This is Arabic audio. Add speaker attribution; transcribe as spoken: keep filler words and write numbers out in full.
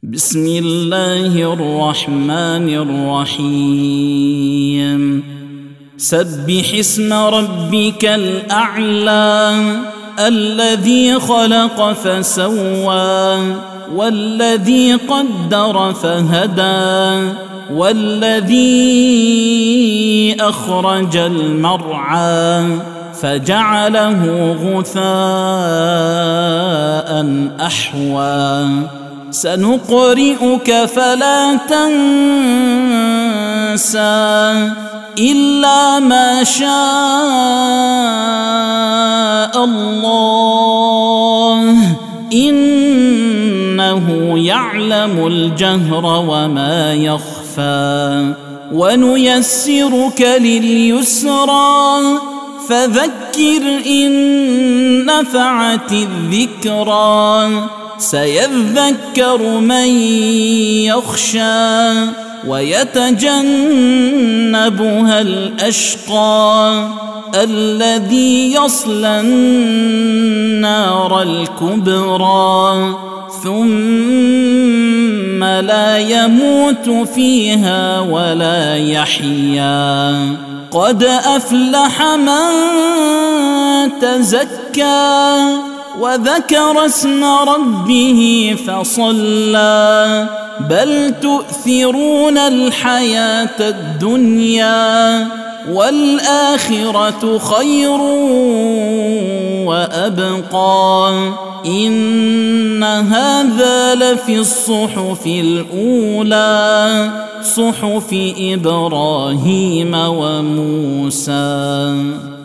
Speaker 1: بسم الله الرحمن الرحيم سبح اسم ربك الأعلى الذي خلق فسوى والذي قدر فهدى والذي أخرج المرعى فجعله غثاء أحوى سنقرئك فلا تنسى إلا ما شاء الله إنه يعلم الجهر وما يخفى ونيسرك لليسرى فذكر إن نفعت الذكرى سيذكر من يخشى ويتجنبها الأشقى الذي يصلى النار الكبرى ثم لا يموت فيها ولا يحيا قد أفلح من تزكى وذكر اسم ربه فصلى بل تؤثرون الحياة الدنيا والآخرة خير وأبقى إن هذا لفي الصحف الأولى صحف إبراهيم وموسى.